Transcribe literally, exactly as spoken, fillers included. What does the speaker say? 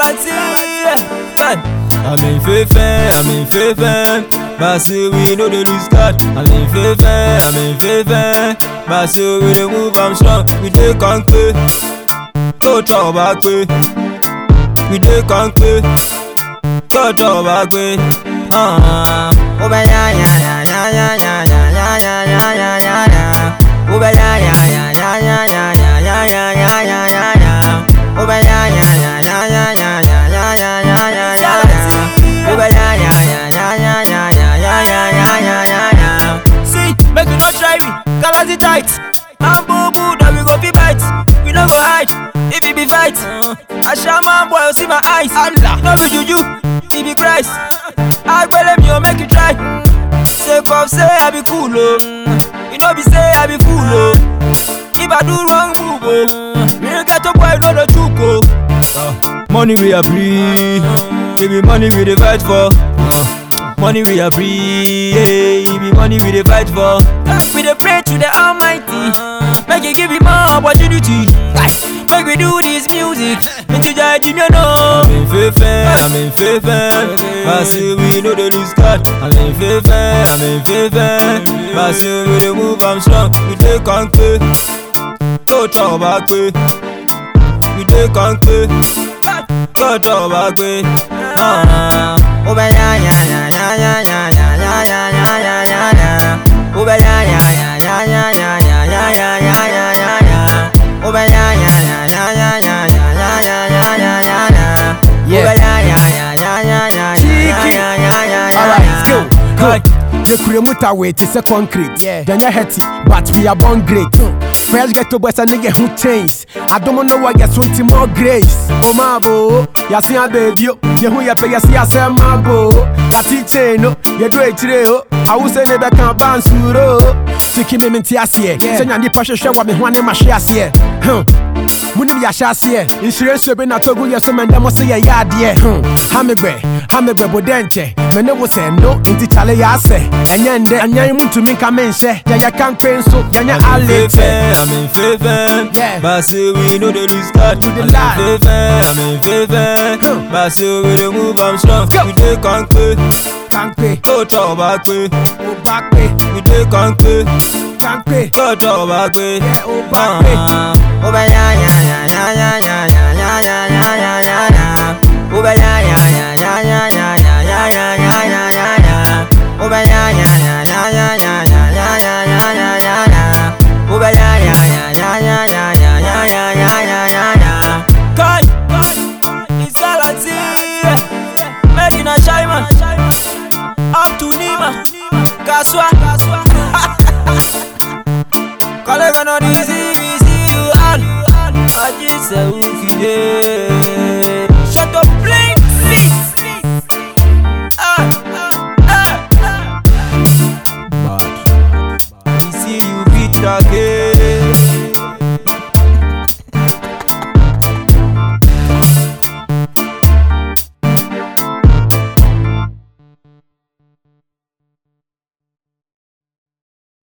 salty. I'm in favor, I'm in favor. But say we know the lose God. I'm in favor, I'm in favor. But say we dey move, I'm strong. We dey conquer. Go talk back way. We dey conquer. Go talk back way. Ah. Oh ba ya ya ya ya ya ya ya ya ya ya ya ya. Oh ba ya ya ya ya ya ya ya ya ya ya ya ya ya. Oh ba ya ya ya ya ya ya ya ya ya ya ya ya. Oh ba ya ya ya ya ya ya ya ya ya ya ya ya. See, make you not try me, cause it tight. I'm boo boo that we go be bite. We no go hide if it be fight. I shall man boy, you see my eyes. Allah, no be juju, it be Christ. I believe me, oh make you try. Say pop, say I be cool, oh. You know be say I be fool, oh. If I do wrong move, oh, we don't get a boy, no the chook, oh. Uh, money we a breathe, give me money we dey fight for. Uh, money we a breathe, yeah, give me money we dey fight for. We dey pray to the Almighty, make you give me more opportunity. Make we do this music, make you judge me, you know. I'm in favor, I'm in favor. But say we know the lose God. I'm in favor, I'm in favor. But say we dey move, I'm strong. We dey conquer. Go talk back way. We dey conquer. Go talk back way. Ah. Oh ba ya ya ya ya ya ya ya ya ya ya ya ya ya. Oh ba ya ya ya ya ya ya ya ya ya ya ya ya ya. Oh ba ya ya ya ya ya ya ya ya ya ya ya ya ya. Oh ba ya ya ya ya ya ya ya ya ya ya. Alright, go, go. The Kurimuta weight is a concrete. Yeah. Then you're healthy, but we are born great. Fresh get to boys and nigga who change. I don't know why you're sweating more grace. Oh my bo, ya see a baby, you who ya pay, ya see a say my bo. Ya teacher no, you do it today. I will say never can bounce through. Siki me minti asiye, send you the passion show what me want in my share asiye. Huh. Muni bi ashasiye, insurance so be na togu ye so men dem say ya yadie. Hmm. Hamegbe, hamegbe bodenche. Me ne wo say no, inti chale ya say. Enye nde, enye muntu minka menhye. Ya ya kan kwen so, ya nya alete. I'm in favor, yeah. But say we know the lose God. To the I'm lie. in favor, I'm in favor. Huh. But say we dey move, I'm strong. We dey conquer. Can't pay, Go talk back way. oh back pay, We dey conquer. can't pay, Go talk back way. yeah, oh back pay. Ah. Oh ba ya ya ya ya ya ya ya ya ya ya ya ya ya. Oh ba ya ya ya ya ya ya ya ya ya ya ya ya ya. Oh ba ya ya ya ya ya ya ya ya ya ya ya ya ya. Oh ba ya ya ya ya ya ya ya ya ya ya ya ya ya. Kai, it's salty. Making a chima. Up to Nima. Kaswa. Colleague on easy, easy you on. I just say we